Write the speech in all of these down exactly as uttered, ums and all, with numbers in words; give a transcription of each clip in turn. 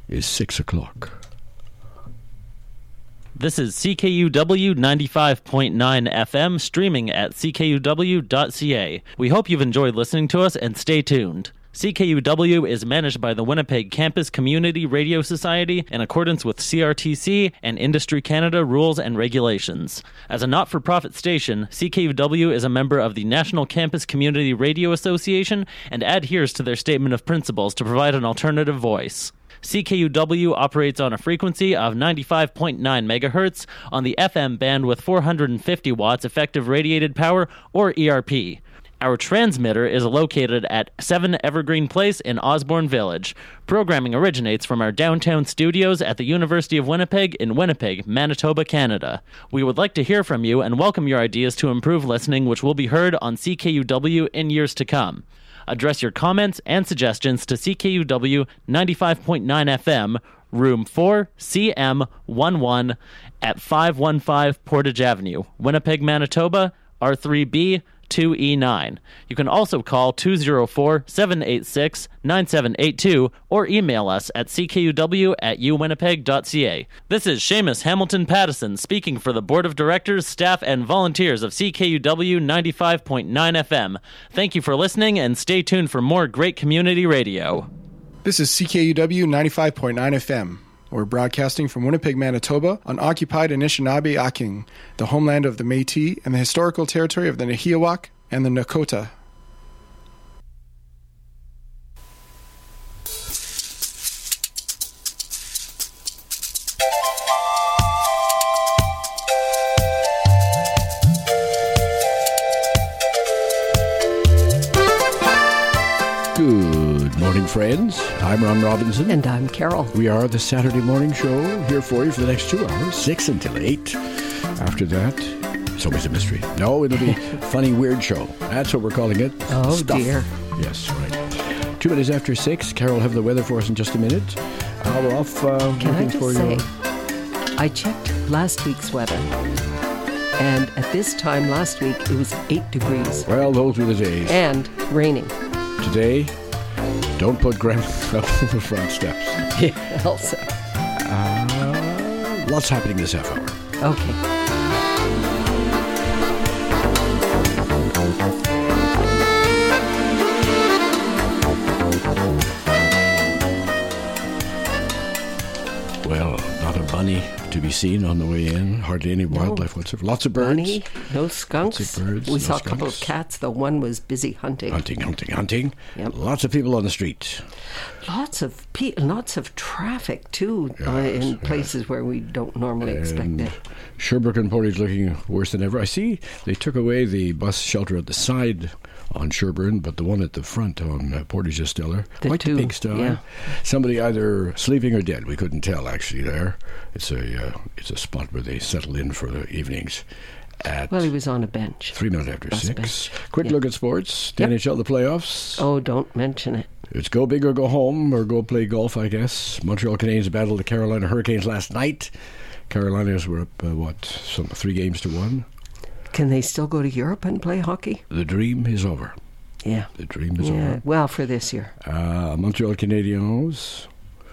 is six o'clock. This is C K U W ninety-five point nine F M, streaming at c k u w dot c a. We hope you've enjoyed listening to us, and stay tuned. C K U W is managed by the Winnipeg Campus Community Radio Society in accordance with C R T C and Industry Canada rules and regulations. As a not-for-profit station, C K U W is a member of the National Campus Community Radio Association and adheres to their statement of principles to provide an alternative voice. C K U W operates on a frequency of ninety-five point nine megahertz on the F M band with four hundred fifty watts effective radiated power, or E R P. Our transmitter is located at seven Evergreen Place in Osborne Village. Programming originates from our downtown studios at the University of Winnipeg in Winnipeg, Manitoba, Canada. We would like to hear from you and welcome your ideas to improve listening, which will be heard on C K U W in years to come. Address your comments and suggestions to C K U W ninety-five point nine F M, Room four, C M eleven, at five one five Portage Avenue, Winnipeg, Manitoba, R three B two E nine. You can also call two oh four, seven eight six, nine seven eight two or email us at c k u w at u winnipeg dot c a. This is Seamus Hamilton Pattison speaking for the Board of Directors, staff, and volunteers of C K U W ninety-five point nine F M. Thank you for listening, and stay tuned for more great community radio. This is C K U W ninety-five point nine F M. We're broadcasting from Winnipeg, Manitoba, on occupied Anishinaabe-Aking, the homeland of the Métis and the historical territory of the Nahiawak and the Nakota. Good morning, friends. I'm Ron Robinson. And I'm Carol. We are the Saturday morning show here for you for the next two hours, six until eight. After that, it's always a mystery. No, it'll be funny, weird show. That's what we're calling it. Oh, Stuff. dear. Yes, right. Two minutes after six. Carol will have the weather for us in just a minute. Uh, we're off uh, Can I looking just for say, your... I checked last week's weather, and at this time last week, it was eight degrees. Well, those were the days. And raining. Today, don't put Grandma up on the front steps. Yeah, Elsa. Uh, lots happening this half hour. Okay. Well, not a bunny to be seen on the way in. Hardly any wildlife no. whatsoever. Lots of birds. Bunny, no skunks. Lots of birds, we no saw skunks. a couple of cats, though one was busy hunting. Hunting, hunting, hunting. Yep. Lots of people on the street. Lots of pe- lots of traffic, too, Yes, uh, in yes. places where we don't normally expect And it. Sherbrooke and Portage looking worse than ever. I see they took away the bus shelter at the side on Sherburne, but the one at the front on uh, Portage is still there. The Quite two, the big star. yeah. Somebody either sleeping or dead. We couldn't tell actually there. It's a uh, it's a spot where they settle in for the evenings. At Well, he was on a bench. three minutes after Bus six. bench. Quick Yeah. look at sports. The Yep. N H L, the playoffs. Oh, don't mention it. It's go big or go home or go play golf, I guess. Montreal Canadiens battled the Carolina Hurricanes last night. Carolinas were up, uh, what, some three games to one. Can they still go to Europe and play hockey? The dream is over. Yeah. The dream is Yeah. over. Well, for this year. Uh, Montreal Canadiens,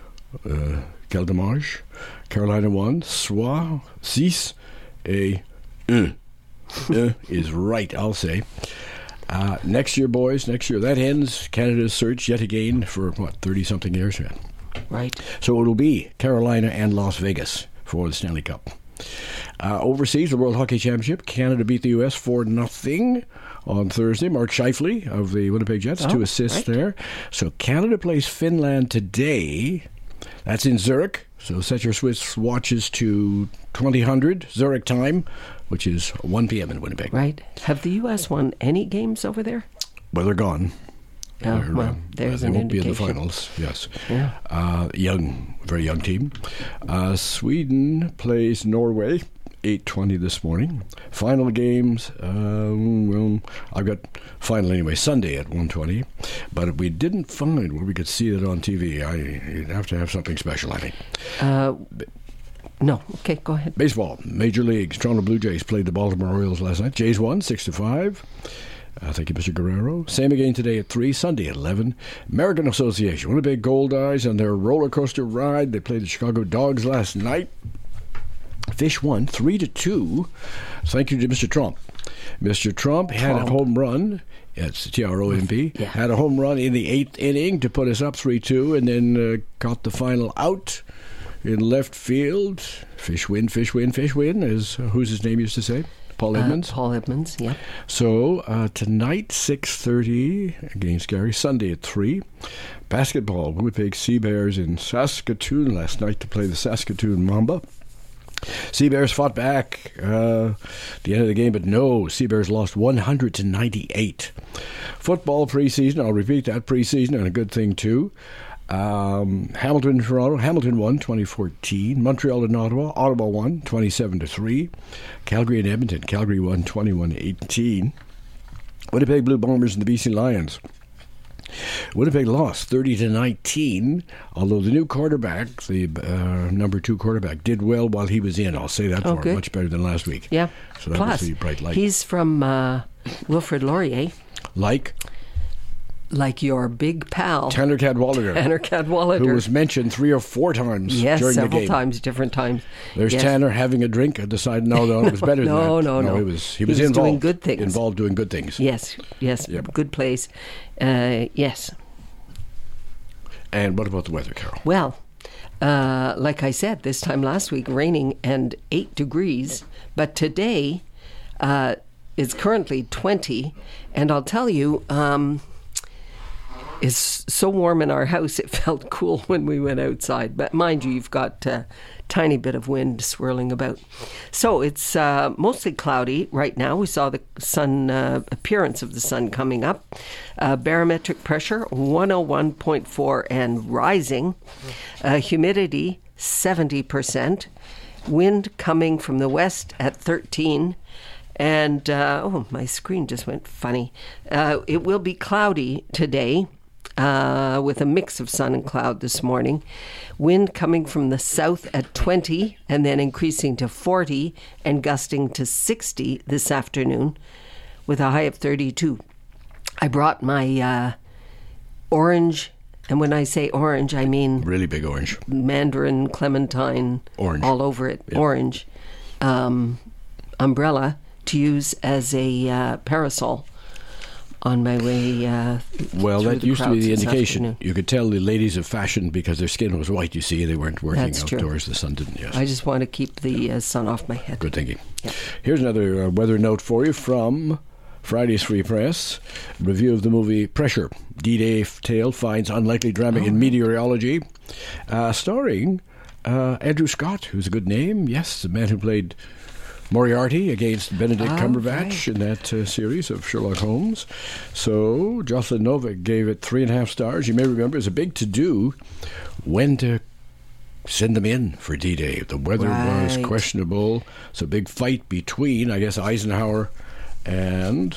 uh, quel dommage. Carolina won, soit six et un. Un is right, I'll say. Uh, next year, boys, next year, that ends Canada's search yet again for, what, thirty-something years, man. Right. So it'll be Carolina and Las Vegas for the Stanley Cup. Uh, overseas, the World Hockey Championship, Canada beat the U S four nothing on Thursday. Mark Scheifele of the Winnipeg Jets, Oh, two assists right. there. So Canada plays Finland today. That's in Zurich. So set your Swiss watches to twenty hundred Zurich time, which is one p.m. in Winnipeg. Right. Have the U S won any games over there? Well, they're gone. Oh, They're, well, uh, there's they an won't be in the indication. finals. Yes. Yeah. Uh, young, very young team. Uh, Sweden plays Norway, eight twenty this morning. Final games, um, well, I've got final anyway, Sunday at one twenty. But we didn't find where we could see it on T V. I, you'd have to have something special, I think. Uh, no. Okay, go ahead. Baseball, Major Leagues. Toronto Blue Jays played the Baltimore Orioles last night. Jays won, six to five. Uh, thank you, Mister Guerrero. Same again today at three, Sunday at eleven. American Association, Winnipeg Gold Eyes on their roller coaster ride. They played the Chicago Dogs last night. Fish won three to two. Thank you to Mister Trump. Mister Trump had Trump. a home run. It's T R O M P. Yeah. Had a home run in the eighth inning to put us up three two, and then uh, got the final out in left field. Fish win, fish win, fish win, as uh, who's his name used to say? Paul Edmonds. Uh, Paul Edmonds, yeah. So uh, tonight, six thirty against Gary. Sunday at three. Basketball, Winnipeg Sea Bears in Saskatoon last night to play the Saskatoon Mamba. Sea Bears fought back uh, at the end of the game, but no, Sea Bears lost one hundred to ninety-eight. Football preseason, I'll repeat that, preseason, and a good thing too. Um, Hamilton and Toronto. Hamilton won twenty fourteen. Montreal and Ottawa. Ottawa won twenty-seven to three. Calgary and Edmonton. Calgary won twenty-one eighteen. Winnipeg Blue Bombers and the B C Lions. Winnipeg lost thirty to nineteen, although the new quarterback, the uh, number two quarterback, did well while he was in. I'll say that Oh, for him. good. Much better than last week. Yeah. So that Plus, was the bright light. he's from uh, Wilfrid Laurier, Like like your big pal, Tanner Cadwallader, Tanner Cadwallader. who was mentioned three or four times Yes, during the several game. times, different times. There's Yes. Tanner having a drink at the side. No, no, it was better than No, that. no, no. He was, he He was, was involved. doing good things. Involved doing good things. Yes, yes, Yep. good place. Uh, yes. And what about the weather, Carol? Well, uh, like I said, this time last week, raining and eight degrees, but today uh, it's currently twenty, and I'll tell you, um, it's so warm in our house, it felt cool when we went outside. But mind you, you've got a tiny bit of wind swirling about. So it's uh, mostly cloudy right now. We saw the sun, uh, appearance of the sun coming up. Uh, barometric pressure, one oh one point four and rising. Uh, humidity, seventy percent. Wind coming from the west at thirteen. And, uh, oh, my screen just went funny. Uh, it will be cloudy today. Uh, with a mix of sun and cloud this morning. Wind coming from the south at twenty and then increasing to forty and gusting to sixty this afternoon with a high of thirty-two. I brought my uh, orange, and when I say orange, I mean Really big orange. mandarin, clementine, Orange. all over it, Yep. orange um, umbrella to use as a uh, parasol on my way uh, Well, through that the used to be crowds the this indication. afternoon. You could tell the ladies of fashion because their skin was white, you see. They weren't working That's true. outdoors. The sun didn't, yes. I just want to keep the uh, sun off my head. Good thinking. Yeah. Here's another uh, weather note for you from Friday's Free Press. Review of the movie Pressure. D-Day tale finds unlikely drama Oh. in meteorology. Uh, starring uh, Andrew Scott, who's a good name. Yes, the man who played Moriarty against Benedict Oh, Cumberbatch right. in that uh, series of Sherlock Holmes. So Jocelyn Novak gave it three and a half stars. You may remember it was a big to-do when to send them in for D-Day. The weather was Right. questionable. It's a big fight between, I guess, Eisenhower and...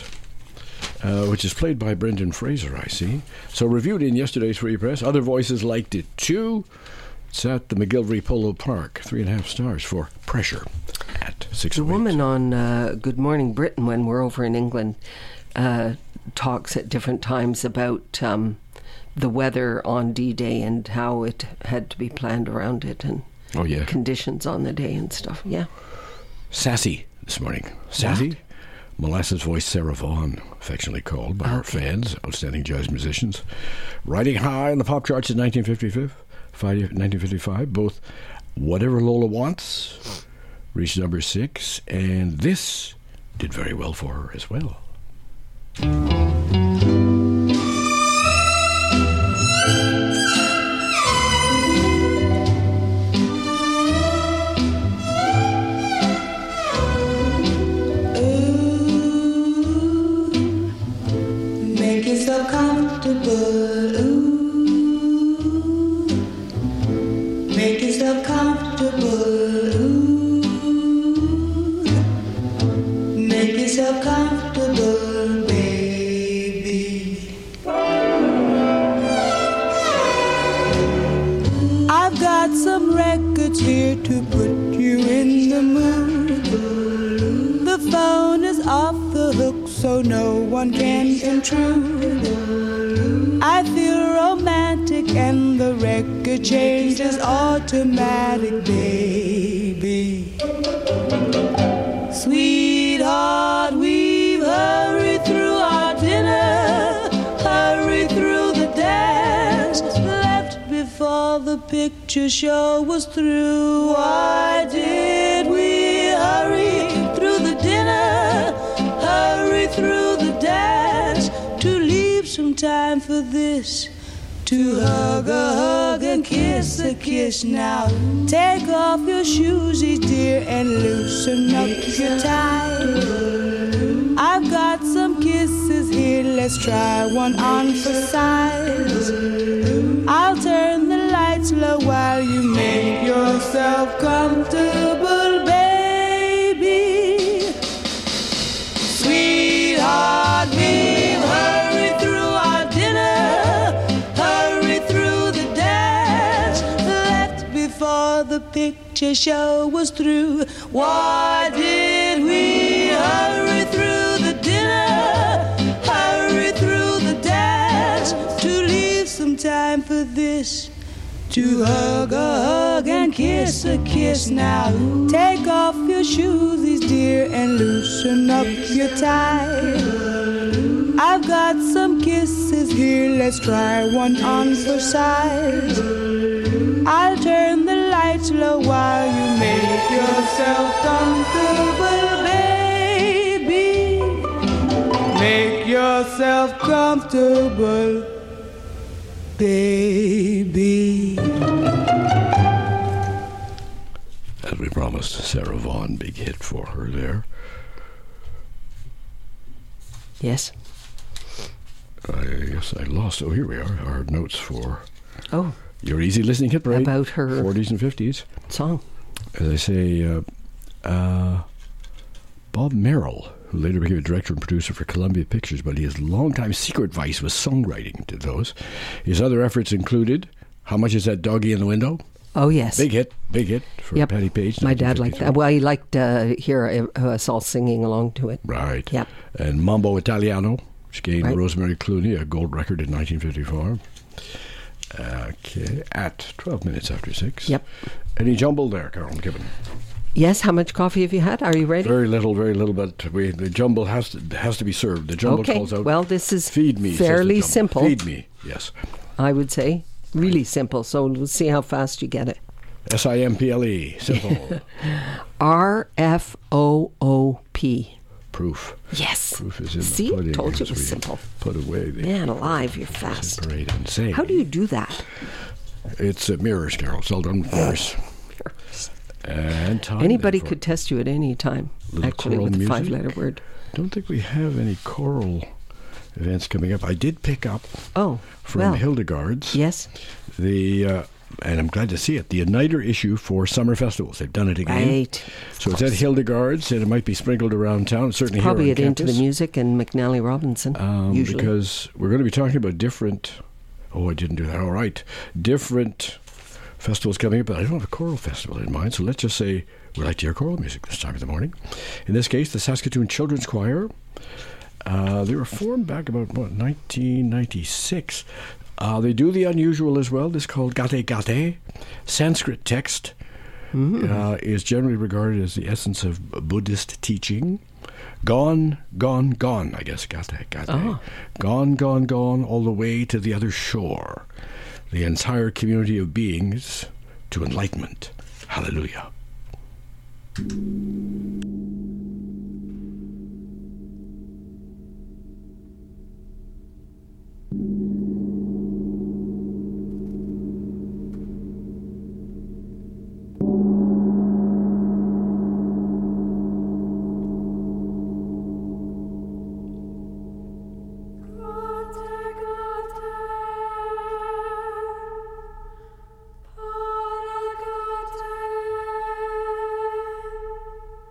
Uh, which is played by Brendan Fraser, I see. So reviewed in yesterday's Free Press. Other voices liked it too. It's at the McGillivray Polo Park. Three and a half stars for Pressure at six. The woman on uh, Good Morning Britain, when we're over in England, uh, talks at different times about um, the weather on D-Day and how it had to be planned around it and Oh yeah, conditions on the day and stuff. Yeah. Sassy this morning. Sassy. Molasses voice Sarah Vaughan, affectionately called by her fans, outstanding jazz musicians. Riding high on the pop charts in nineteen fifty-five, nineteen fifty-five, both Whatever Lola Wants reached number six, and this did very well for her as well. Make yourself comfortable. Ooh. Make yourself comfortable. Ooh. Make yourself comfortable, baby. I've got some records here to put you in the mood. The phone is off the hook, so no one can intrude. I feel romantic and the record changes automatic, baby. Sweetheart, we've hurried through our dinner, hurried through the dance, left before the picture show was through. Why did we hurry through the dinner, hurry through the dance, to leave some time for this, to hug a hug and kiss a kiss? Now take off your shoesies, dear, and loosen up your tie. I've got some kisses here, let's try one on for size. I'll turn the lights low while you make yourself comfortable, baby. Sweetheart, we've hurried through our dinner, hurried through the dance, left before the picture show was through. Why did we hurry through the dinner, hurry through the dance, to leave some time for this, to hug a hug and kiss a kiss? Now take off your shoes, dear, and loosen up your tie. I've got some kisses here, let's try one on for size. I'll turn the lights low while you make yourself comfortable, baby. Make yourself comfortable, baby. As we promised, Sarah Vaughan, big hit for her there. Yes. I guess I lost. Oh, here we are. Our notes for Oh, your easy listening hit parade. About her forties and fifties. song. As I say, uh, uh, Bob Merrill, who later became a director and producer for Columbia Pictures, but his longtime secret vice was songwriting to those. His other efforts included How Much Is That Doggy in the Window? Oh, yes. Big hit, big hit for Yep. Patti Page. My dad liked that. nineteen fifty-four. Well, he liked to hear uh, us all singing along to it. Right. Yep. And Mambo Italiano, which gained Right. Rosemary Clooney a gold record in nineteen fifty-four. Okay, at twelve minutes after six. Yep. Any jumble there, Carol Gibbon? Yes, how much coffee have you had? Are you ready? Very little, very little, but we, the jumble has to has to be served. The jumble Okay, calls out, well, this is feed me, says the fairly jumble. simple. Feed me, yes. I would say. Really simple. So we'll see how fast you get it. S I M P L E, simple. R F O O P. Proof. Yes. Proof is in See? the pudding. Told you as it was we simple. Put away the Man alive, you're fast. parade and say. How do you do that? It's uh, mirrors, Carol. It's all done with mirrors. And time. Anybody therefore. could test you at any time, Little actually, choral with a music. five-letter word. Don't think we have any choral events coming up. I did pick up Oh, from well, Hildegard's yes, the, uh, and I'm glad to see it, the Uniter issue for summer festivals. They've done it again. right. So it's at Hildegard's, and it might be sprinkled around town. Certainly Probably here at on Into the campus. Music and McNally Robinson, Um, usually. because we're going to be talking about different. Oh, I didn't do that. All right, different festivals coming up, but I don't have a choral festival in mind. So let's just say we like to hear choral music this time of the morning. In this case, the Saskatoon Children's Choir. Uh, they were formed back about what, nineteen ninety-six. Uh, they do the unusual as well. This is called Gate Gate. Sanskrit text uh, is generally regarded as the essence of Buddhist teaching. Gone, gone, gone, I guess, Gate Gate. Oh. Gone, gone, gone, all the way to the other shore. The entire community of beings to enlightenment. Hallelujah. Gate,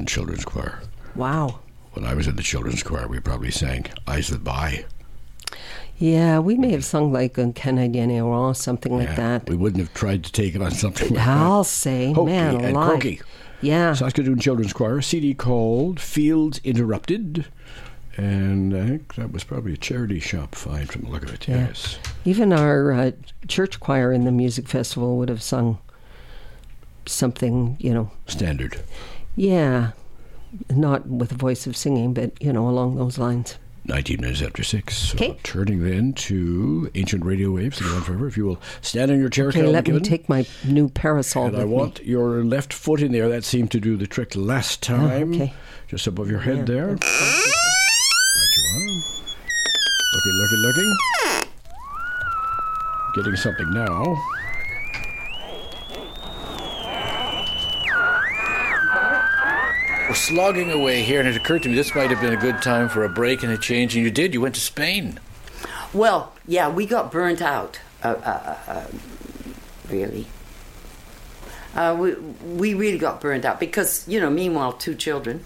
in children's choir. Wow. When I was in the children's choir, we probably sang Eyes That Buy. Yeah, we may have sung like a Canadien or something like Yeah, that. we wouldn't have tried to take it on something like I'll that. say, Hokey man, and alive. croaky. Yeah. Saskatoon Children's Choir, a C D called Fields Interrupted. And I think that was probably a charity shop find from the look of it, Yeah. yes. Even our uh, church choir in the music festival would have sung something, you know. Standard. Yeah. Not with a voice of singing, but, you know, along those lines. nineteen minutes after six. So Okay. turning then to Ancient Radio Waves, the one forever. If you will stand in your chair, Okay, Carol let me McKibben. take my new parasol And with I want me. your left foot in there. That seemed to do the trick last time. Ah, okay. Just above your head Yeah. there. Right you are. Looking, looking, looking. Getting something now. We're slogging away here, and it occurred to me this might have been a good time for a break and a change, and you did. You went to Spain. Well, yeah, we got burnt out, uh, uh, uh, really. Uh, we we really got burnt out because, you know, meanwhile, two children.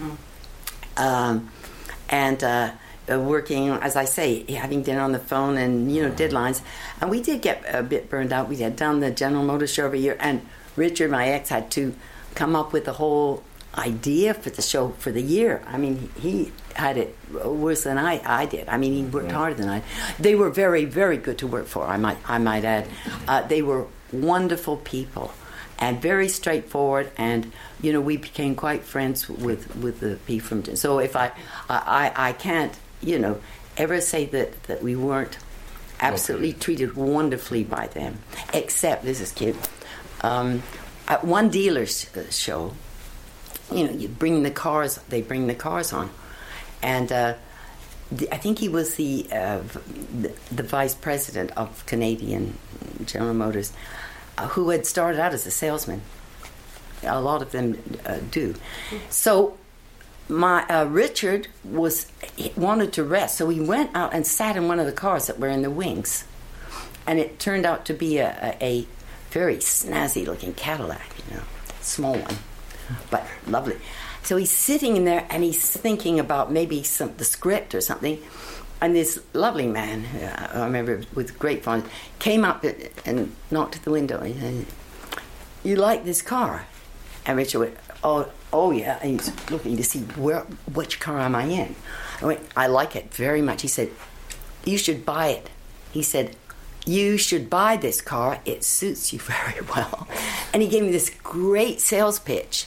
Um, and uh, uh, working, as I say, having dinner on the phone and, you know, deadlines. And we did get a bit burned out. We had done the General Motors show every year, and Richard, my ex, had to come up with a whole idea for the show for the year. I mean, he had it worse than I, I did. I mean, he worked harder than I. They were very, very good to work for, I might I might add. Uh, they were wonderful people and very straightforward, and, you know, we became quite friends with, with the people from... So if I, I, I can't, you know, ever say that, that we weren't absolutely treated wonderfully by them, except, this is cute, um, at one dealer's show, you know, you bring the cars, they bring the cars on. And uh, the, I think he was the, uh, the the vice president of Canadian General Motors, uh, who had started out as a salesman. A lot of them uh, do. So my uh, Richard was he wanted to rest, so he went out and sat in one of the cars that were in the wings. And it turned out to be a, a, a very snazzy-looking Cadillac, you know, small one, but lovely. So he's sitting in there and he's thinking about maybe some the script or something. And this lovely man, uh, I remember with great fondness, came up and knocked at the window and said, "You like this car?" And Richard went, "Oh, oh yeah." And he was looking to see where, which car am I in. I went, "I like it very much." He said, "You should buy it." He said, "You should buy this car. It suits you very well." And he gave me this great sales pitch.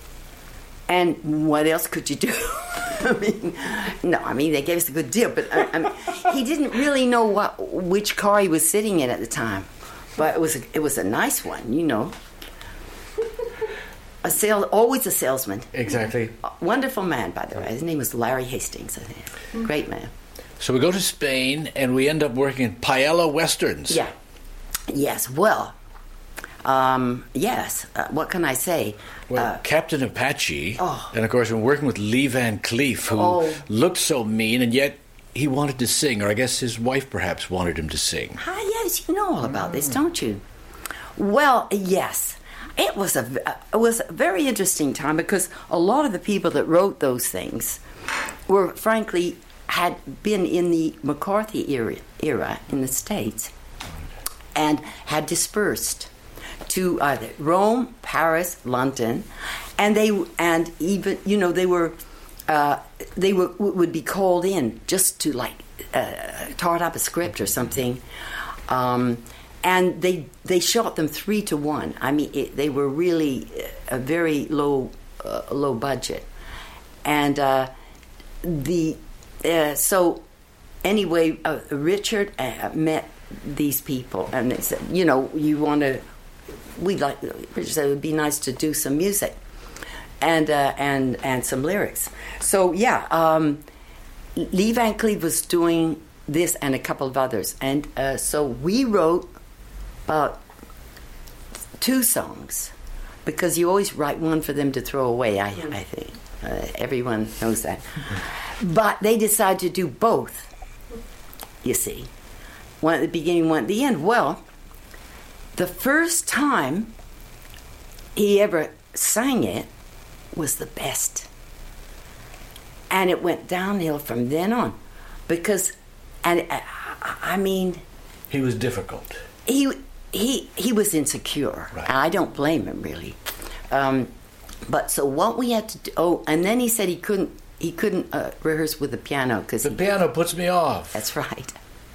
And what else could you do? I mean, no, I mean, they gave us a good deal, but I, I mean, he didn't really know what which car he was sitting in at the time. But it was a, it was a nice one, you know. A sale, always a salesman. Exactly. A wonderful man, by the way. His name was Larry Hastings, I think. Great man. So we go to Spain, and we end up working in Paella Westerns. Yeah. Yes, well, um, yes. Uh, what can I say? Well, Uh, Captain Apache, Oh. and of course we're working with Lee Van Cleef, who Oh. looked so mean, and yet he wanted to sing, or I guess his wife perhaps wanted him to sing. Ah, yes, you know all about this, don't you? Well, yes. It was a it was a very interesting time because a lot of the people that wrote those things were, frankly, had been in the McCarthy era, era in the States and had dispersed to either Rome, Paris, London, and they and even you know they were uh, they were would be called in just to like uh, tart up a script or something. Um, And they they shot them three to one. I mean, it, they were really a very low uh, low budget, and uh, the uh, so anyway, uh, Richard uh, met these people, and they said, you know, you want to? We like Richard said it would be nice to do some music, and uh, and and some lyrics. So yeah, um, Lee Van Cleef was doing this and a couple of others, and uh, so we wrote about two songs, because you always write one for them to throw away, I, I think. Uh, everyone knows that. But they decided to do both, you see. One at the beginning, one at the end. Well, the first time he ever sang it, was the best. And it went downhill from then on. Because, and I, I mean... He was difficult. He he he was insecure. Right. And I don't blame him, really. Um, but so what we had to do... Oh, and then he said he couldn't he couldn't uh, rehearse with the piano. Cause The he, piano puts me off. That's right.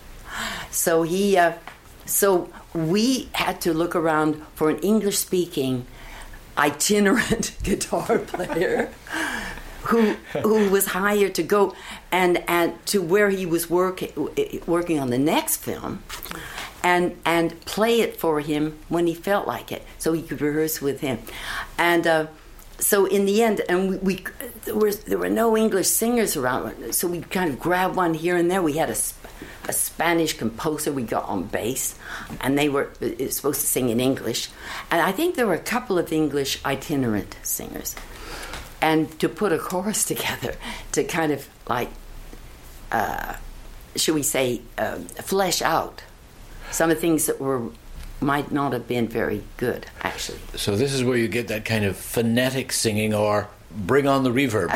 So he... Uh, so we had to look around for an English-speaking itinerant guitar player who who was hired to go and and to where he was working working on the next film, and and play it for him when he felt like it, so he could rehearse with him, and uh, so in the end, and we, we there were there were no English singers around, so we kind of grabbed one here and there. We had a a Spanish composer we got on bass, and they were supposed to sing in English, and I think there were a couple of English itinerant singers, and to put a chorus together to kind of like, uh, should we say, uh, flesh out some of the things that were might not have been very good, actually. So this is where you get that kind of phonetic singing, or bring on the reverb.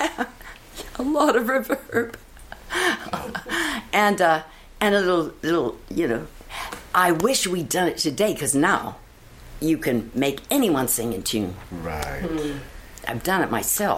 A lot of reverb. and uh, and a little, little, you know, I wish we'd done it today, because now you can make anyone sing in tune. Right. Mm. I've done it myself.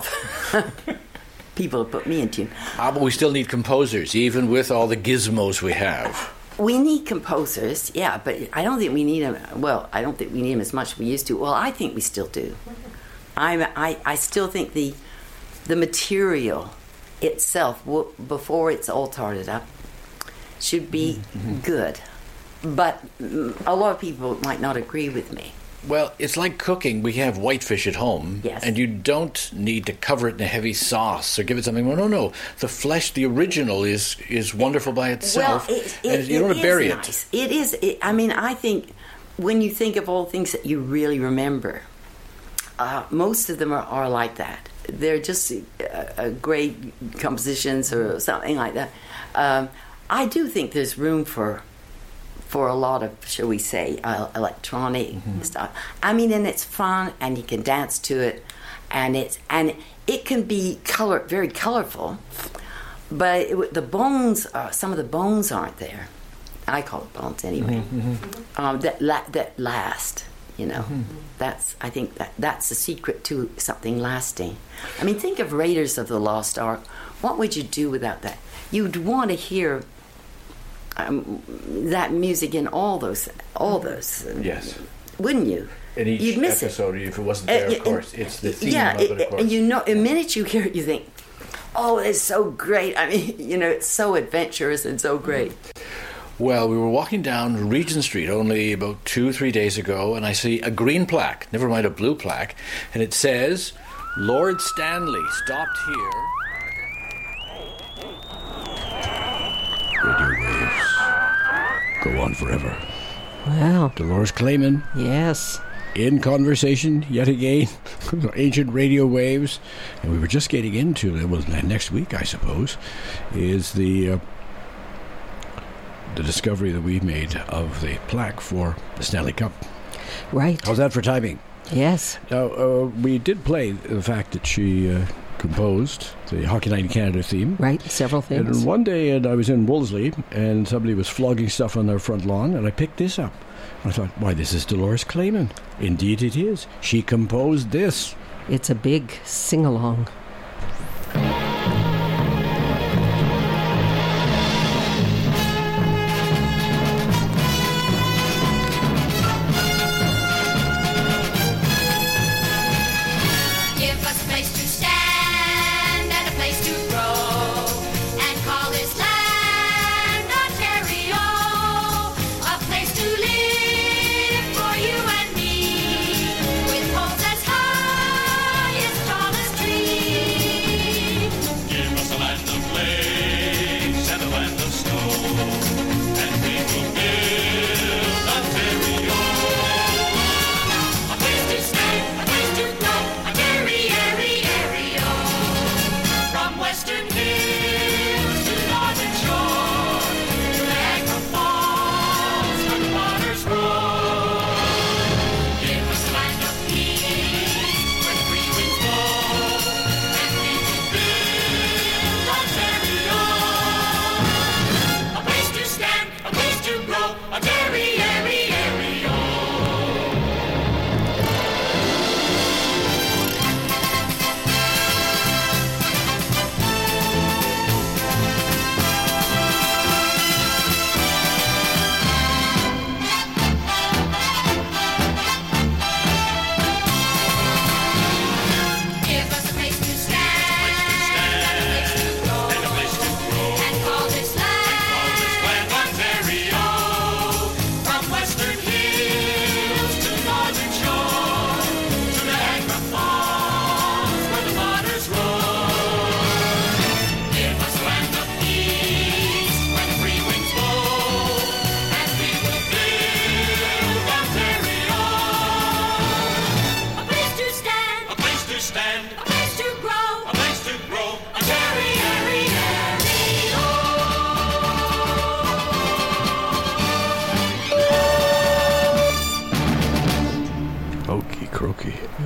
People have put me in tune. Ah, but we still need composers, even with all the gizmos we have. We need composers, yeah, but I don't think we need them. Well, I don't think we need them as much as we used to. Well, I think we still do. I, I, I still think the the material itself, w- before it's all tarted up, should be mm-hmm. good. But a lot of people might not agree with me. Well, it's like cooking. We have whitefish at home, yes. and you don't need to cover it in a heavy sauce or give it something. Well, no, no. The flesh, the original, is is wonderful by itself, well, it, it, and you don't want to bury nice. it. It is. It, I mean, I think when you think of all things that you really remember, uh, most of them are, are like that. They're just uh, uh, great compositions or something like that. Um, I do think there's room for. for a lot of, shall we say, uh, electronic mm-hmm. stuff. I mean, and it's fun, and you can dance to it, and it's and it can be color very colorful, but it, the bones, are, some of the bones aren't there. I call it bones anyway. Mm-hmm. Um, that la- that last, you know. Mm-hmm. That's I think that that's the secret to something lasting. I mean, think of Raiders of the Lost Ark. What would you do without that? You'd want to hear. Um, that music in all those, all those, yes, wouldn't you? In each You'd miss episode, it. if it wasn't there, uh, of course, it's the theme yeah, of it, of course. And you know, the minute you hear it, you think, "Oh, it's so great!" I mean, you know, it's so adventurous and so great. Well, we were walking down Regent Street only about two, three days ago, and I see a green plaque, never mind a blue plaque, and it says, "Lord Stanley stopped here." Radio waves go on forever. Wow. Dolores Clayman. Yes. In conversation yet again. Ancient radio waves. And we were just getting into it. Well, next week, I suppose, is the uh, the discovery that we made of the plaque for the Stanley Cup. Right. How's that for timing? Yes. Now, uh, we did play the fact that she uh, composed the Hockey Night in Canada theme. Right, several things. And one day and I was in Wolseley, and somebody was flogging stuff on their front lawn, and I picked this up. I thought, why, this is Dolores Clayman. Indeed it is. She composed this. It's a big sing-along. With poles as high as tall as trees.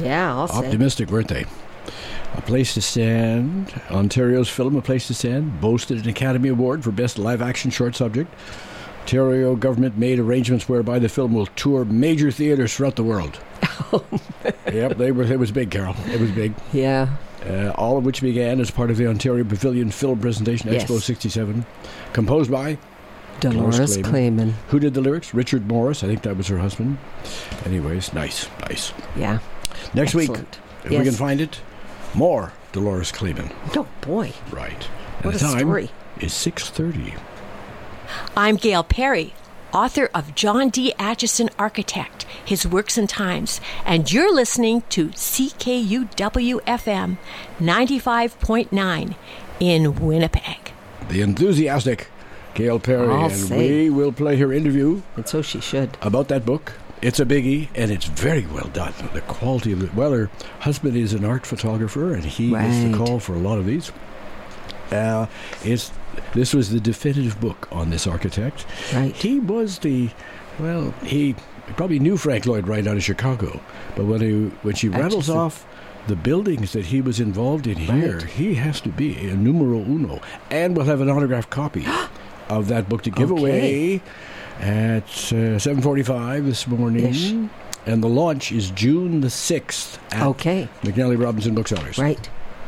Yeah, I'll say. Optimistic, weren't they? A Place to Stand, Ontario's film A Place to Stand, boasted an Academy Award for Best Live-Action Short Subject. Ontario government made arrangements whereby the film will tour major theatres throughout the world. Yep, they were, it was big, Carol. It was big. Yeah. Uh, all of which began as part of the Ontario Pavilion Film Presentation Yes. Expo sixty-seven, composed by Dolores, Dolores Clayman. Who did the lyrics? Richard Morris. I think that was her husband. Anyways, nice, nice. Yeah. Next week, Excellent. if Yes. we can find it, more Dolores Clayman. Oh, boy. Right. What and a the time story. is six thirty. I'm Gail Perry, author of John D. Atchison Architect, His Works and Times, and you're listening to C K U W F M ninety-five point nine in Winnipeg. The enthusiastic Gail Perry, I'll and say. we will play her interview And so she should. about that book. It's a biggie, and it's very well done. The quality of it. Well, her husband is an art photographer, and he gets the Right. call for a lot of these. Uh, it's this was the definitive book on this architect. Right. He was the, well, he probably knew Frank Lloyd Wright out of Chicago, but when he when she rattles Atchison. off the buildings that he was involved in here, Right. he has to be a numero uno, and we'll have an autographed copy of that book to give Okay. away at uh, seven forty-five this morning. Ish. And the launch is June the sixth at Okay. McNally Robinson Booksellers. Right.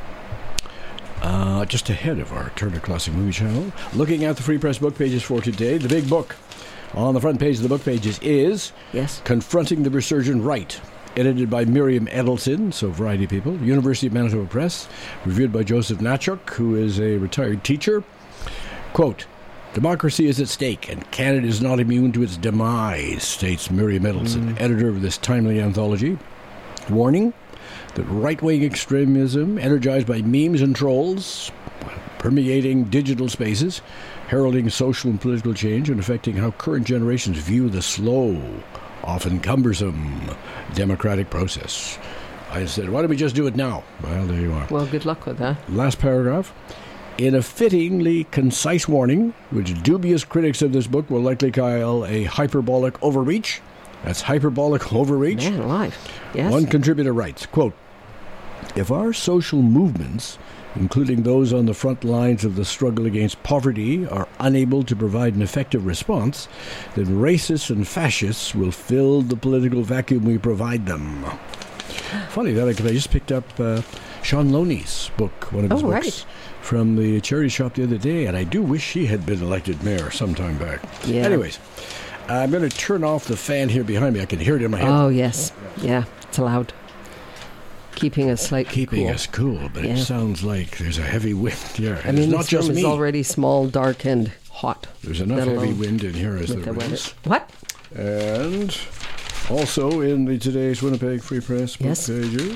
Uh, just ahead of our Turner Classic Movie Channel. Looking at the Free Press book pages for today, the big book on the front page of the book pages is Yes. Confronting the Resurgent Right, edited by Miriam Edelson, so Variety People, University of Manitoba Press, reviewed by Joseph Natchuk, who is a retired teacher. Quote, democracy is at stake, and Canada is not immune to its demise, states Miriam Edelson, editor of this timely anthology. Warning that right-wing extremism, energized by memes and trolls, permeating digital spaces, heralding social and political change, and affecting how current generations view the slow, often cumbersome, democratic process. I said, why don't we just do it now? Well, there you are. Well, good luck with that. Last paragraph. In a fittingly concise warning, which dubious critics of this book will likely call a hyperbolic overreach. That's hyperbolic overreach. Man alive. Yes. One contributor writes, quote, if our social movements, including those on the front lines of the struggle against poverty, are unable to provide an effective response, then racists and fascists will fill the political vacuum we provide them. Funny that, because I just picked up uh, Sean Loney's book, one of his Oh, books, right. from the charity shop the other day, and I do wish he had been elected mayor sometime back. Yeah. Anyways, I'm going to turn off the fan here behind me. I can hear it in my head. Oh, yes. Yeah, it's allowed. Keeping us slightly Keeping cool. us cool, but Yeah. it sounds like there's a heavy wind here. I And mean, it's not this just room me. is already small, dark, and hot. There's enough let heavy alone wind in here as with there the weather. is. What? And also in the today's Winnipeg Free Press book Yes. pages,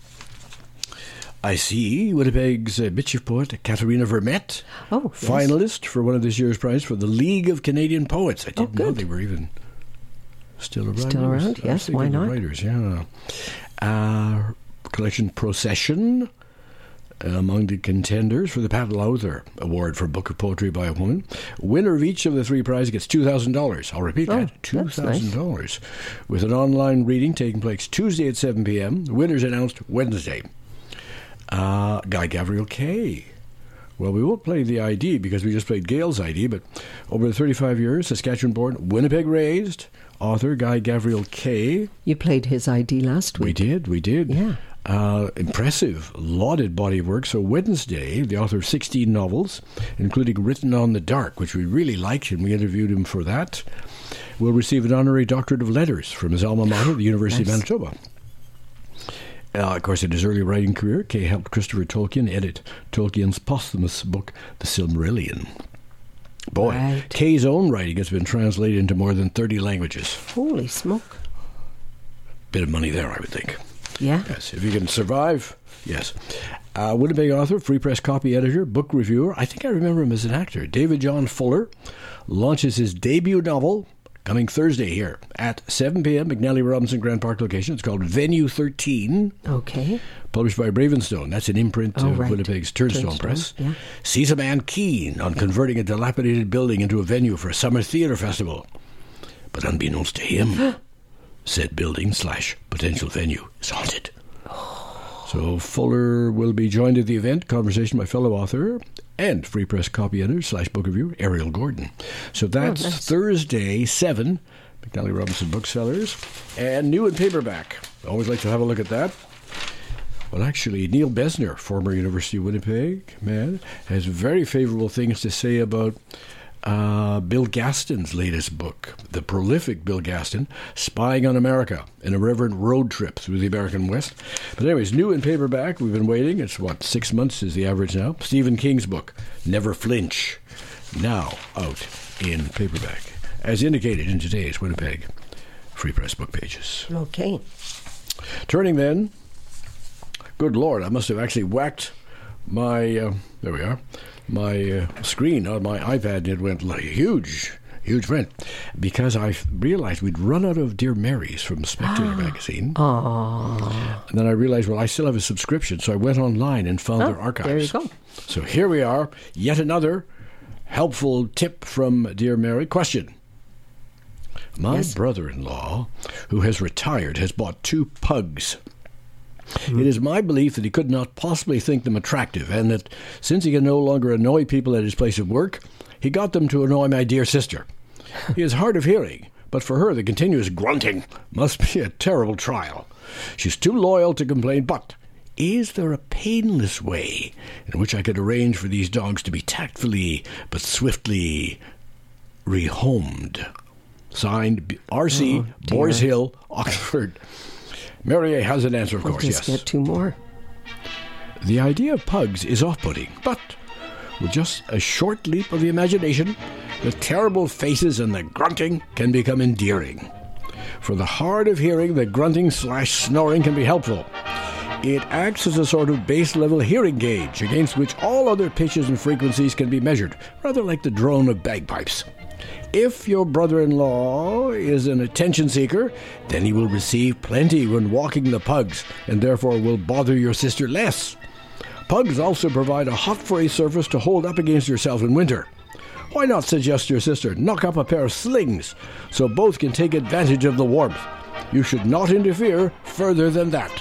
I see Winnipeg's uh, Bitchief poet, Katarina Vermette, Oh, yes. finalist for one of this year's prize for the League of Canadian Poets. I didn't know good. they were even still around. Still I was- around? I was Yes, thinking why the not? Writers, yeah. Uh, collection Procession, among the contenders for the Pat Lowther Award for Book of Poetry by a Woman. Winner of each of the three prizes gets two thousand dollars. I'll repeat Oh, that, two that's nice. thousand dollars. With an online reading taking place Tuesday at seven p.m. Winners announced Wednesday. Uh, Guy Gavriel Kay. Well, we won't play the I D because we just played Gail's I D, but over the thirty-five years, Saskatchewan-born, Winnipeg-raised author Guy Gavriel Kay. You played his I D last We week. did, we did. Yeah. Uh, impressive, lauded body of work. So Wednesday, the author of sixteen novels, including Written on the Dark, which we really liked, and we interviewed him for that, will receive an honorary doctorate of letters from his alma mater, the University Nice. of Manitoba. Uh, of course, in his early writing career, Kay helped Christopher Tolkien edit Tolkien's posthumous book, The Silmarillion. Boy, Right. Kay's own writing has been translated into more than thirty languages. Holy smoke. Bit of money there, I would think. Yeah. Yes, if you can survive, yes. Uh, Winnipeg author, Free Press copy editor, book reviewer. I think I remember him as an actor. David John Fuller launches his debut novel coming Thursday here at seven p.m. McNally Robinson Grand Park location. It's called Venue thirteen, Okay. published by Bravenstone. That's an imprint Oh, of right. Winnipeg's Turnstone, Turnstone, Press. yeah. Sees a man keen on converting a dilapidated building into a venue for a summer theatre festival. But unbeknownst to him, said building slash potential venue is haunted. So Fuller will be joined at the event, conversation by fellow author and Free Press copy editor slash book reviewer Ariel Gordon. So that's Oh, nice. Thursday, seven, McNally Robinson Booksellers, and new in paperback. I always like to have a look at that. Well, actually, Neil Besner, former University of Winnipeg man, has very favorable things to say about uh, Bill Gaston's latest book, the prolific Bill Gaston, Spying on America, an irreverent road trip through the American West. But anyways, new in paperback. We've been waiting. It's, what, six months is the average now. Stephen King's book, Never Flinch, now out in paperback, as indicated in today's Winnipeg Free Press book pages. Okay. Turning then, good Lord, I must have actually whacked my, uh, there we are, my uh, screen on my iPad, and it went like huge, huge print, because I realized we'd run out of Dear Marys from Spectator magazine. Aww. And then I realized, well, I still have a subscription, so I went online and found Oh, their archives. there you go. So here we are, yet another helpful tip from Dear Mary. Question. My Yes. brother-in-law, who has retired, has bought two pugs. It is my belief that he could not possibly think them attractive, and that since he can no longer annoy people at his place of work, he got them to annoy my dear sister. He is hard of hearing, but for her the continuous grunting must be a terrible trial. She's too loyal to complain, but is there a painless way in which I could arrange for these dogs to be tactfully but swiftly rehomed? Signed, R C, Oh, dear. Boars Hill, Oxford. Mary A. has an answer, of We'll course, just yes. get two more. The idea of pugs is off-putting, but with just a short leap of the imagination, the terrible faces and the grunting can become endearing. For the hard of hearing, the grunting slash snoring can be helpful. It acts as a sort of base-level hearing gauge against which all other pitches and frequencies can be measured, rather like the drone of bagpipes. If your brother-in-law is an attention seeker, then he will receive plenty when walking the pugs, and therefore will bother your sister less. Pugs also provide a hot furry surface to hold up against yourself in winter. Why not suggest to your sister knock up a pair of slings so both can take advantage of the warmth? You should not interfere further than that.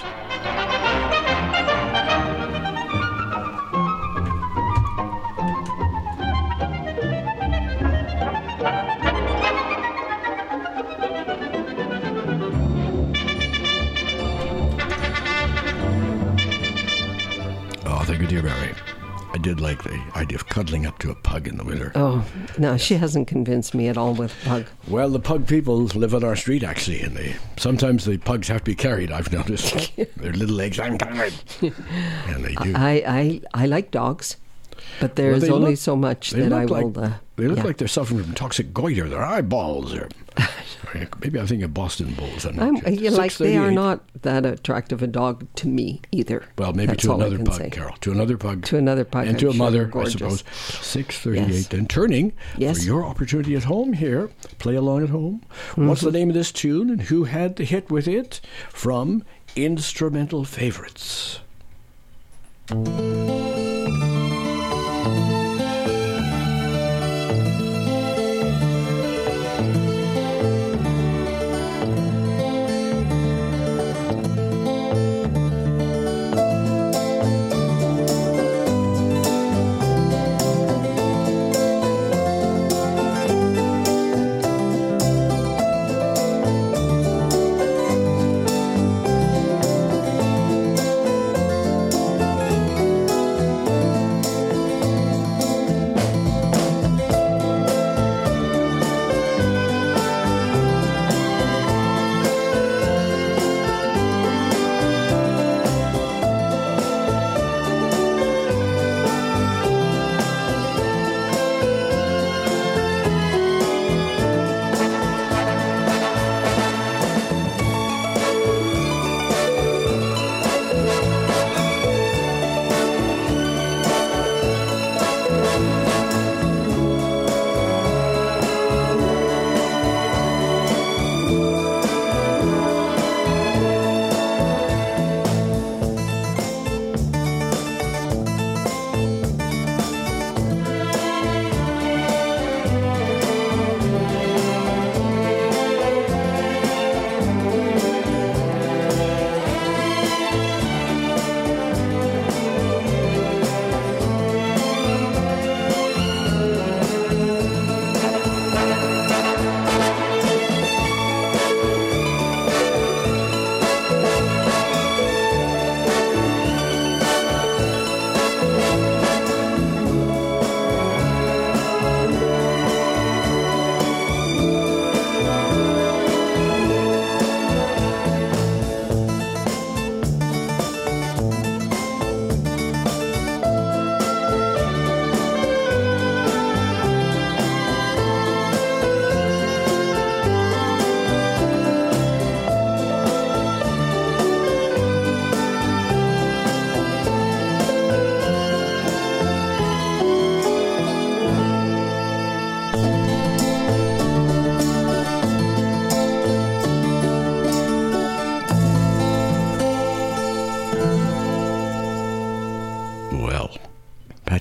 Oh, thank you, dear Mary. I did like the idea of cuddling up to a pug in the winter. Oh, no, she hasn't convinced me at all with pug. Well, the pug people live on our street, actually, and they sometimes the pugs have to be carried, I've noticed. Their little legs, I'm tired. And they do. I, I, I like dogs, but there's they only look- so much they that I look like- will... Uh, They look yeah. like they're suffering from toxic goiter. Their eyeballs are... Maybe I'm thinking of Boston Bulls. I'm I'm, not sure. yeah, like they are six thirty-eight. not that attractive a dog to me either. Well, maybe That's to all I another can pug, say. Carol. To another pug. To another pug, And I'm to a sure mother, they're I gorgeous. suppose. six thirty-eight. Yes. And turning Yes. for your opportunity at home here. Play along at home. What's the name of this tune and who had the hit with it? From Instrumental Favorites.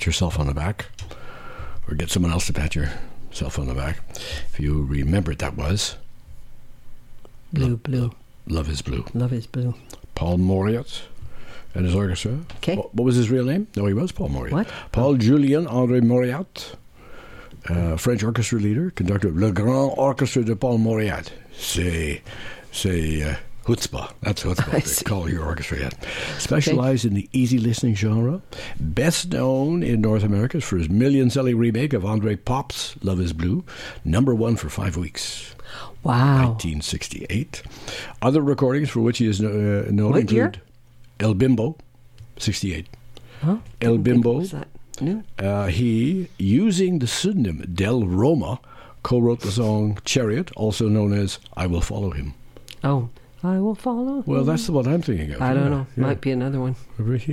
yourself on the back, or get someone else to pat yourself on the back. If you remembered, that was Blue, Lo- blue. Love is Blue. Love is blue. Paul Mauriat and his orchestra. Okay. What, what was his real name? No, he was Paul Mauriat. What? Paul Julien André Mauriat, uh, French orchestra leader, conductor of Le Grand Orchestre de Paul Mauriat. C'est, c'est uh, chutzpah. That's chutzpah. They call your orchestra yet. Specialized in the easy listening genre. Best known in North America for his million-selling remake of André Pop's Love is Blue. Number one for five weeks. Wow. nineteen sixty-eight. Other recordings for which he is uh, known What include year? El Bimbo, sixty-eight. Huh? El Bimbo. Was that new? Uh, he, using the pseudonym Del Roma, co-wrote the song Chariot, also known as I Will Follow Him. Oh, I will follow. Well, him. that's the one I'm thinking of. I don't yeah, know. yeah. Might be another one.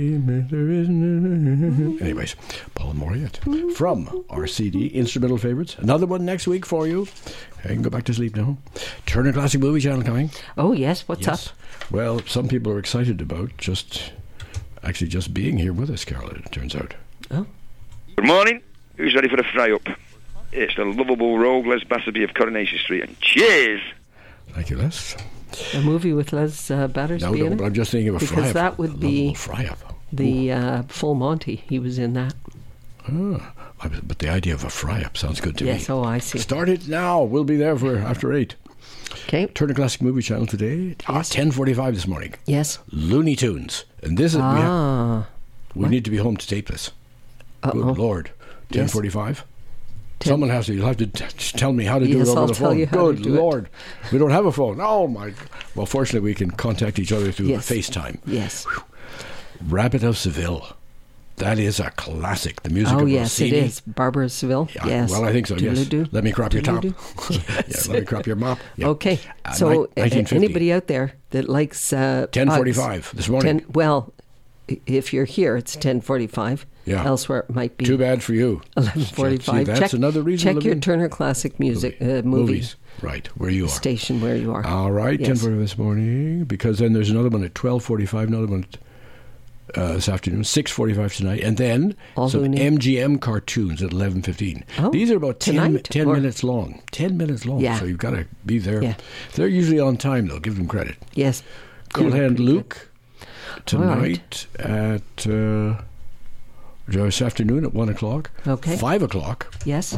Anyways, Paul Mauriat from our C D, Instrumental Favorites. Another one next week for you. I can go back to sleep now. Turner Classic Movie Channel coming. Oh, yes. What's Yes. up? Well, some people are excited about just actually just being here with us, Carol, it turns out. Oh. Good morning. Who's ready for the fry-up? It's the lovable rogue Les Batterby of Coronation Street. And cheers! Thank you, Les. A movie with Les uh, Battersby No, in no, it? but I'm just thinking of a Because fry-up. that would A be lovable fry-up. the uh, Full Monty. He was in that. Ah, I was- but the idea of a fry-up sounds good to Yes, me. oh, I see. Start it now. We'll be there for after eight. Okay. Turner Classic Movie Channel today. Ah, ten forty-five this morning. Yes. Looney Tunes. And this is... we, have, Ah. we need to be home to tape this. Uh-oh. Good Lord. ten forty-five? Someone has to. You'll have to t- t- tell me how to do Yes, it over I'll the tell phone. you how to Good do it. Lord. We don't have a phone. Oh, my... Well, fortunately, we can contact each other through Yes. FaceTime. Yes. Rabbit of Seville. That is a classic. The music Oh, of yes, Rossini. it is. Barbara Seville. Yeah, Yes. Well, I think so, yes. Doodle-doo. Let me crop your top. Doodle-doo. Yeah, let me crop your mop. Yeah. Okay. Uh, so, ni- uh, nineteen fifty. anybody out there that likes uh, ten forty-five bugs, this morning. ten, well, i- if you're here, it's ten forty-five. Yeah. Elsewhere, it might be Too bad for you. eleven forty-five. See, that's check, another reason Check to live your in- Turner Classic Music Movie. uh, movie Movies. Right, where you are. station where you are. All right, Yes. ten forty this morning, because then there's another one at twelve forty-five, another one at, uh, this afternoon, six forty-five tonight, and then All some Looney. M G M cartoons at eleven fifteen. Oh, These are about ten, tonight, ten or- minutes long. ten minutes long, Yeah. so you've got to be there. Yeah. They're usually on time, though, give them credit. Yes. Gold Hand Pretty good. Luke tonight at uh, this afternoon at one o'clock. Okay. Five o'clock. Yes.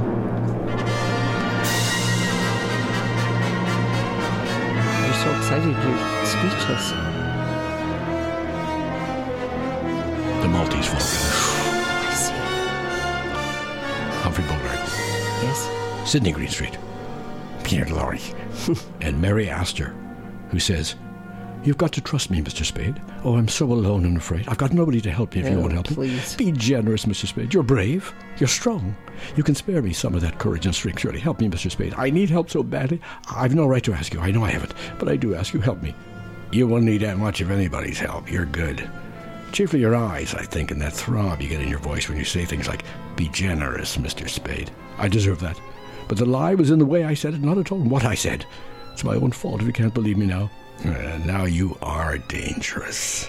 You're so excited, you're speechless. The Maltese Falcon. I see. Humphrey Bogart. Yes. Sydney Greenstreet. Pierre Laurie. And Mary Astor, who says, "You've got to trust me, Mister Spade. Oh, I'm so alone and afraid. I've got nobody to help me if you Oh, won't help please. me. Be generous, Mister Spade. You're brave. You're strong. You can spare me some of that courage and strength. Surely help me, Mister Spade. I need help so badly. I've no right to ask you. I know I haven't, but I do ask you. Help me. You won't need that much of anybody's help. You're good. Chiefly your eyes, I think, and that throb you get in your voice when you say things like, be generous, Mister Spade. I deserve that. But the lie was in the way I said it, not at all in what I said. It's my own fault if you can't believe me now. Uh, now you are dangerous."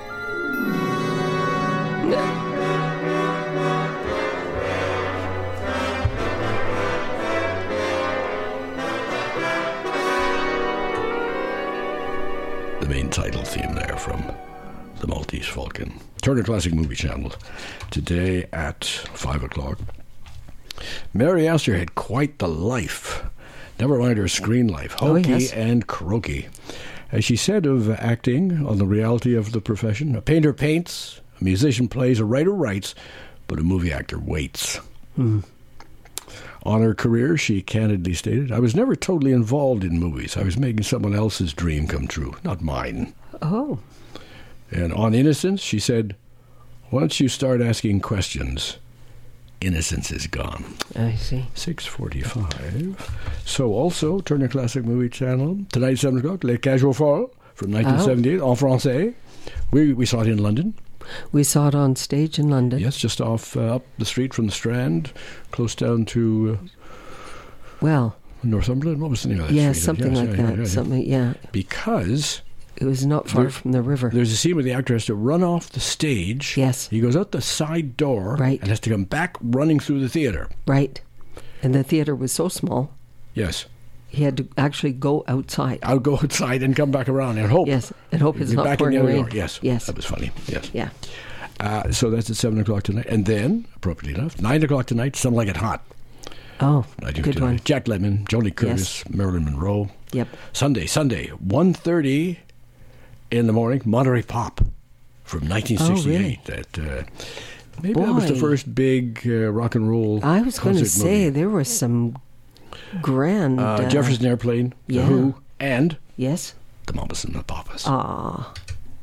The main title theme there from The Maltese Falcon. Turner Classic Movie Channel. Today at five o'clock. Mary Astor had quite the life. Never mind her screen life. Oh, Hokey yes. and croaky. As she said of acting, on the reality of the profession, a painter paints, a musician plays, a writer writes, but a movie actor waits. Hmm. On her career, she candidly stated, "I was never totally involved in movies. I was making someone else's dream come true, not mine." Oh. And on Innocence, she said, "Once you start asking questions, innocence is gone." I see. six forty-five. So also, Turner Classic Movie Channel. Tonight, seven o'clock, Les Casual Fall from nineteen seventy-eight, en français. We, we saw it in London. We saw it on stage in London. Yes, just off uh, up the street from the Strand, close down to uh, Well, Northumberland. What was the name of that yeah, street? something Yes, like yeah, that. yeah, yeah. Something, yeah. Because It was not far There- from the river. There's a scene where the actor has to run off the stage. Yes. He goes out the side door Right. and has to come back running through the theater. Right. And the theater was so small, Yes. he had to actually go outside. I'll go outside and come back around and hope. Yes, and hope it's Be not back in pouring the other rain. door. Yes. Yes. That was funny. Yes. Yeah. Uh, so that's at seven o'clock tonight. And then, appropriately enough, nine o'clock tonight, Some Like It Hot. Oh, nineteen good fifty-nine. one. Jack Lemmon, Joni Curtis, Marilyn Monroe. Yep. Sunday, Sunday, one thirty in the morning, Monterey Pop from nineteen sixty-eight. Oh, really? That uh, maybe that was the Boy. first big uh, rock and roll. I was going to concert say movie. there was some grand. uh, uh, Jefferson Airplane, The yeah. Who, and Yes. the Mamas and the Papas. Ah.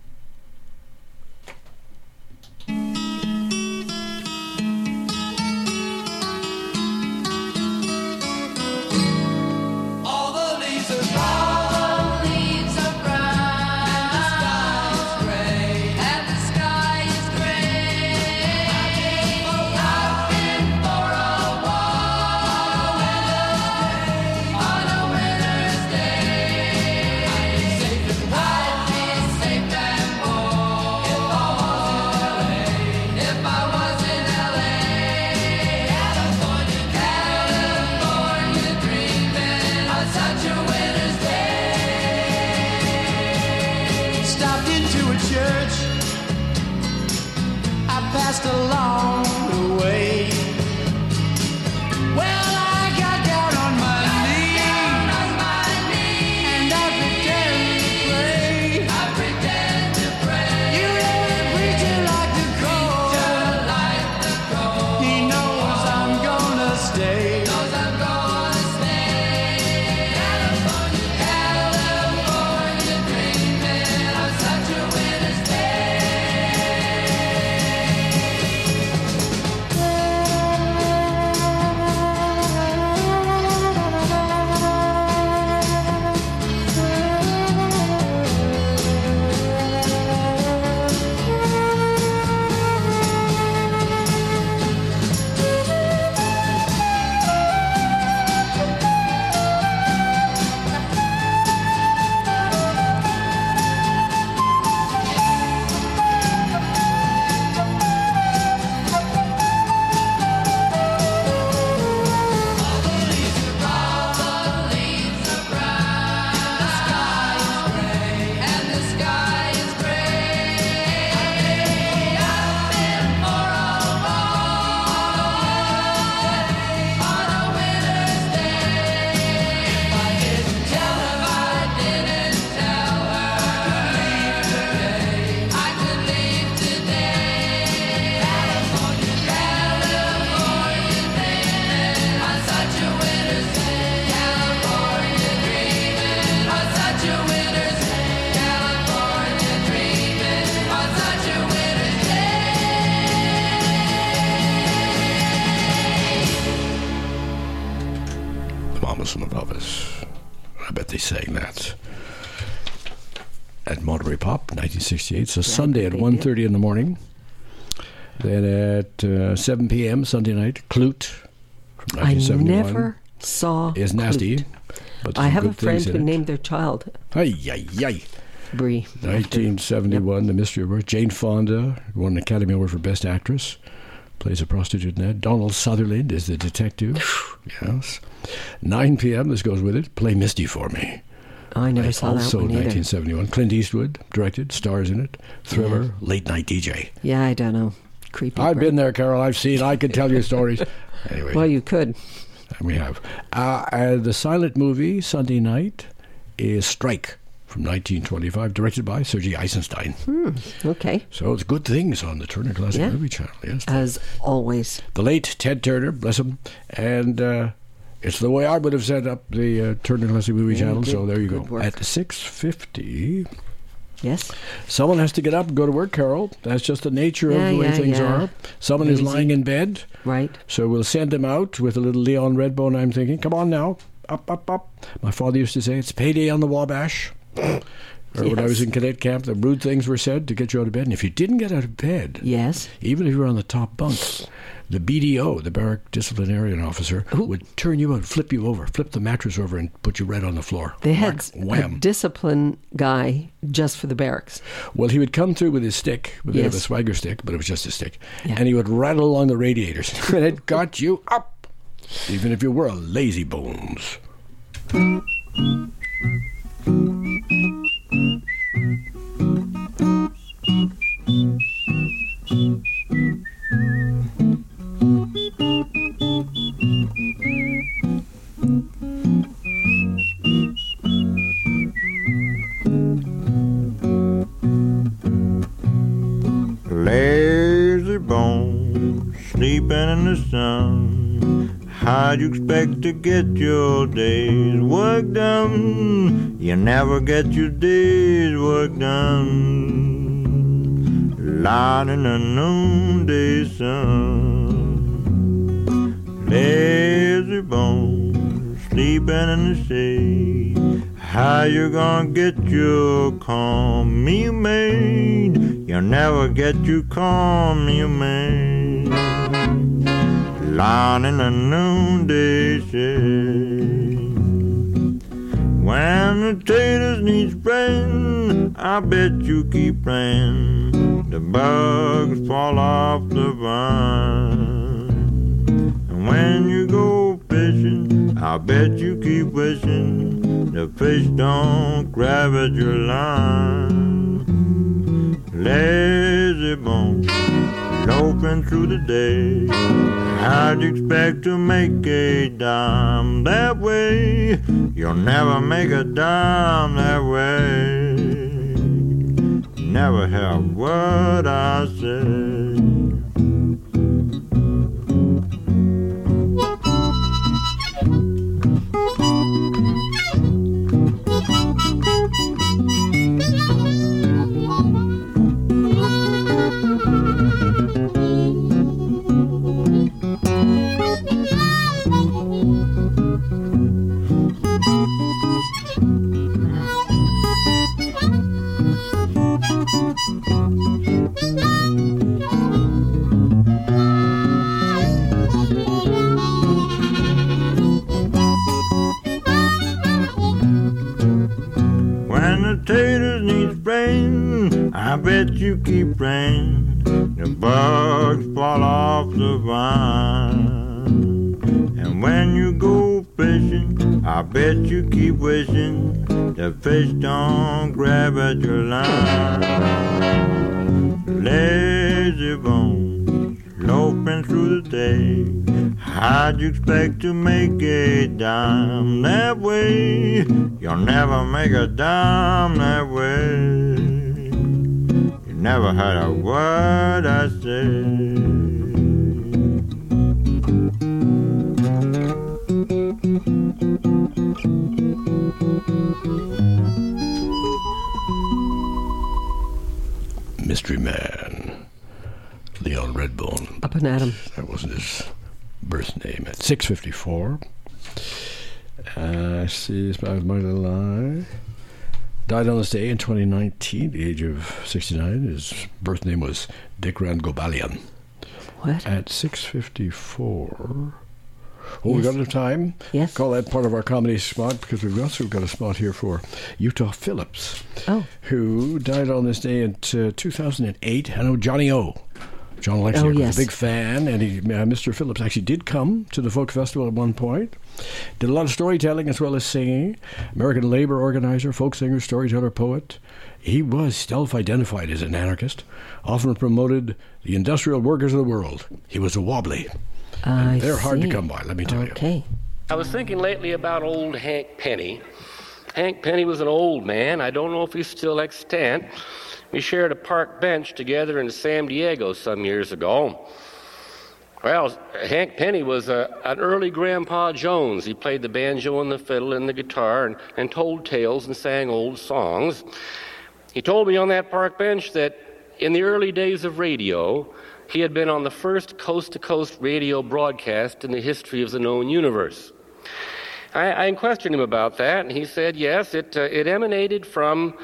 All the leaves are brown, leaves are brown, the sky is gray, and the sky is gray. I've been for a walk on a winter's day. I'd be safe and warm if I was in L A. California, California dreaming on such a winter's day. Stopped into a church, I passed along the way. Well, I got down on my knees, and I pretend to pray. I pretend to pray. You know the preacher like the crow. He knows I'm gonna stay. Knows I'm gonna stay. California, California dreaming on such a winter's and the sky is gray. I've been for a walk on a winter's day. If I didn't tell her, I didn't tell her. I could leave today. California, California dreaming on such a winter's day. California dreaming on such a winter's day. California dreaming on such a winter's The Mamas and the Papas. I bet they sang that at Monterey Pop, nineteen sixty-eight. So Sunday at they one did. thirty in the morning. Then at uh, seven p.m. Sunday night, Clute from I nineteen seventy-one. never saw. Is nasty, Clute. but there's I some have a good friend things who in it. named their child Ay, ay, ay. Brie. nineteen seventy-one, The Mystery of Birth. Jane Fonda won an Academy Award for Best Actress. Plays a prostitute in that. Donald Sutherland is the detective. Yes. nine p.m., this goes with it. Play Misty for Me. I never Right, saw that also one either. nineteen seventy-one. Clint Eastwood directed, stars in it. Thriller, Late Night D J. Yeah, I don't know. Creepy. I've Brie. been there, Carol. I've seen. I can tell you stories. Anyway, Well, you could. we have. Uh, uh, the silent movie, Sunday night, is Strike from nineteen twenty-five, directed by Sergei Eisenstein. Okay. So it's good things on the Turner Classic Yeah. Movie Channel. Yes. As always. The late Ted Turner, bless him, and uh, it's the way I would have set up the uh, Turner Classic Movie Yeah, Channel. good- So there you good go. work. At six fifty, Yes. someone has to get up and go to work, Carol. That's just the nature Yeah, of the way yeah, things yeah. are. Someone is Lazy. lying in bed, Right. so we'll send him out with a little Leon Redbone. I'm thinking, come on now, up, up, up. My father used to say, it's payday on the Wabash. Or Yes. when I was in cadet camp, the rude things were said to get you out of bed. And if you didn't get out of bed, Yes. even if you were on the top bunk, the B D O, the barrack disciplinarian officer, would turn you out, flip you over, flip the mattress over, and put you right on the floor. They had Whack, a wham. discipline guy just for the barracks. Well, he would come through with his stick, with a bit of a Yes. swagger stick, but it was just a stick, Yeah. and he would rattle along the radiators, and it got you up, even if you were a lazy bones. Lazy bones sleeping in the sun. How'd you expect to get your day's work done? You never get your day's work done. Lying in the noonday sun. Lazy bones sleeping in the shade. How you gonna get your calm, you maid? You'll never get your calm, you maid. Lying in the noonday shade. When the taters need spreading, I bet you keep praying the bugs fall off the vine. And when you go fishing, I bet you keep wishing the fish don't grab at your line. Lazy bones, loafing through the day. How'd you expect to make a dime that way? You'll never make a dime that way. Never have what I say. Taters need spraying, I bet you keep praying the bugs fall off the vine. And when you go fishing, I bet you keep wishing the fish don't grab at your line. Lazy bones, loafing through the day. How'd you expect to make a dime that way? You'll never make a dime that way. You never had a word I say. Mystery Man, Leon Redbone. Up and at him. That wasn't his birth name. At six fifty-four. Uh, I see, I was my little eye. Died on this day in twenty nineteen, the age of sixty-nine. His birth name was Dick Rangobalian. What? At six fifty-four. Oh, we got enough time? Yes. Call that part of our comedy spot, because we've also got a spot here for Utah Phillips, Oh. who died on this day in uh, two thousand eight. I know Johnny O. John Alexiak Oh, was yes. a big fan, and he, uh, Mister Phillips actually did come to the folk festival at one point. Did a lot of storytelling as well as singing. American labor organizer, folk singer, storyteller, poet. He was self-identified as an anarchist, often promoted the industrial workers of the world. He was a wobbly. I And they're hard to see. come by, let me tell you. Okay. I was thinking lately about old Hank Penny. Hank Penny was an old man. I don't know if he's still extant. We shared a park bench together in San Diego some years ago. Well, Hank Penny was a, an early Grandpa Jones. He played the banjo and the fiddle and the guitar and, and told tales and sang old songs. He told me on that park bench that in the early days of radio, he had been on the first coast-to-coast radio broadcast in the history of the known universe. I, I questioned him about that, and he said, yes, it, uh, it emanated from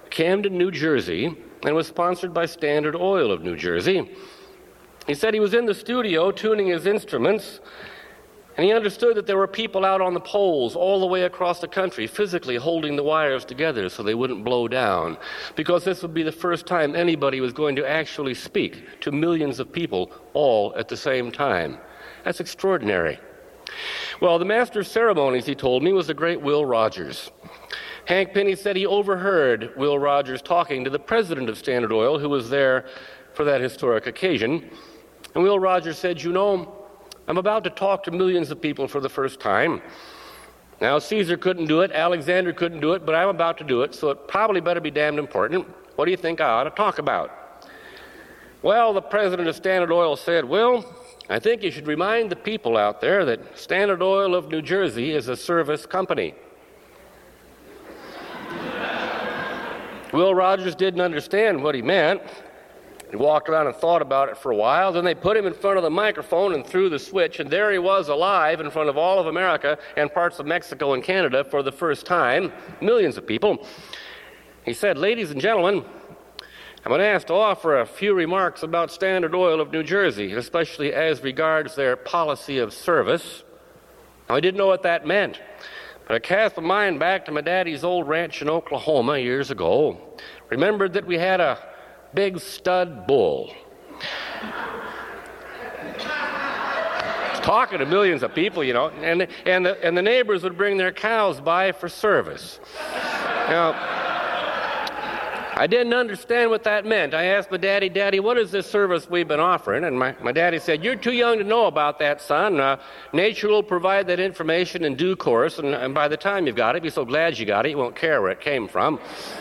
Camden, New Jersey, and was sponsored by Standard Oil of New Jersey. He said he was in the studio tuning his instruments, and he understood that there were people out on the poles all the way across the country physically holding the wires together so they wouldn't blow down, because this would be the first time anybody was going to actually speak to millions of people all at the same time. That's extraordinary. Well, the master of ceremonies, he told me, was the great Will Rogers. Hank Penny said he overheard Will Rogers talking to the president of Standard Oil, who was there for that historic occasion. And Will Rogers said, "You know, I'm about to talk to millions of people for the first time. Now, Caesar couldn't do it, Alexander couldn't do it, but I'm about to do it, so it probably better be damned important. What do you think I ought to talk about?" Well, the president of Standard Oil said, "Will, I think you should remind the people out there that Standard Oil of New Jersey is a service company." Will Rogers didn't understand what he meant. He walked around and thought about it for a while. Then they put him in front of the microphone and threw the switch, and there he was alive in front of all of America and parts of Mexico and Canada for the first time, millions of people. He said, "Ladies and gentlemen, I'm going to ask to offer a few remarks about Standard Oil of New Jersey, especially as regards their policy of service." Now, I didn't know what that meant, but I cast my mind back to my daddy's old ranch in Oklahoma years ago, remembered that we had a big stud bull. Talking to millions of people, you know, and, and, the, and the neighbors would bring their cows by for service. Now, I didn't understand what that meant. I asked my daddy, "Daddy, what is this service we've been offering?" And my, my daddy said, "You're too young to know about that, son. Uh, nature will provide that information in due course, and, and by the time you've got it, be so glad you got it, you won't care where it came from."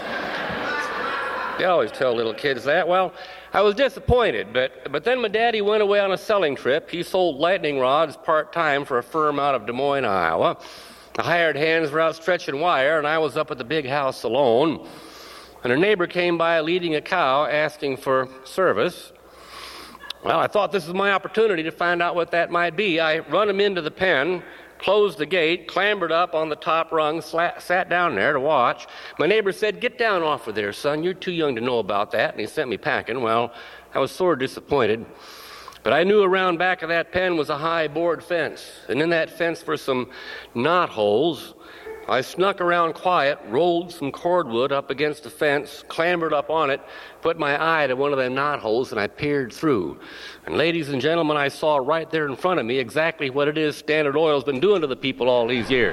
They always tell little kids that. Well, I was disappointed, but, but then my daddy went away on a selling trip. He sold lightning rods part-time for a firm out of Des Moines, Iowa. The hired hands were out stretching wire, and I was up at the big house alone. And a neighbor came by leading a cow, asking for service. Well, I thought this was my opportunity to find out what that might be. I run him into the pen, closed the gate, clambered up on the top rung, slat, sat down there to watch. My neighbor said, "Get down off of there, son. You're too young to know about that." And he sent me packing. Well, I was sore disappointed. But I knew around back of that pen was a high board fence. And in that fence were some knot holes. I snuck around quiet, rolled some cordwood up against the fence, clambered up on it, put my eye to one of them knot holes, and I peered through. And ladies and gentlemen, I saw right there in front of me exactly what it is Standard Oil's been doing to the people all these years.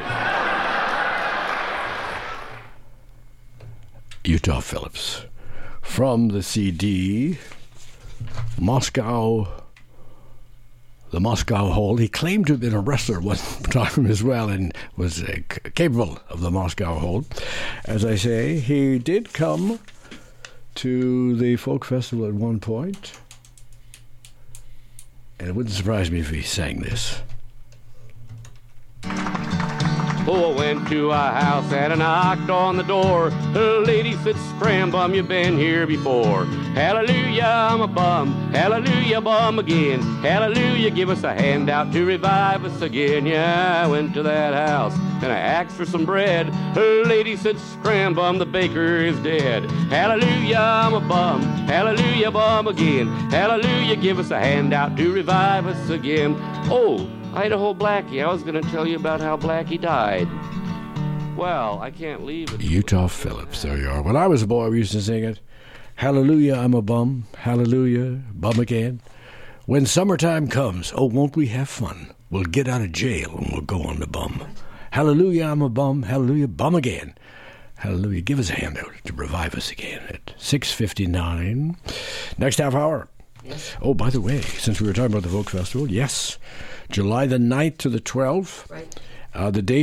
Utah Phillips. From the C D, Moscow... The Moscow Hold. He claimed to have been a wrestler one time as well and was uh, c- capable of the Moscow Hold. As I say, he did come to the folk festival at one point, and it wouldn't surprise me if he sang this. Oh, I went to a house and I knocked on the door. The lady said, "Scram bum, you been here before." Hallelujah, I'm a bum. Hallelujah, bum again. Hallelujah, give us a handout to revive us again. Yeah, I went to that house and I asked for some bread. Her lady said, "Scram bum, the baker is dead." Hallelujah, I'm a bum. Hallelujah, bum again. Hallelujah, give us a handout to revive us again. Oh, Idaho Blackie. I was going to tell you about how Blackie died. Well, I can't leave it. Utah Phillips, there you are. When I was a boy, we used to sing it. Hallelujah, I'm a bum. Hallelujah, bum again. When summertime comes, oh, won't we have fun? We'll get out of jail and we'll go on the bum. Hallelujah, I'm a bum. Hallelujah, bum again. Hallelujah, give us a handout to revive us again at six fifty-nine. Next half hour. Yes. Oh, by the way, since we were talking about the Folk Festival, yes, July the ninth to the twelfth. Right. Uh, the day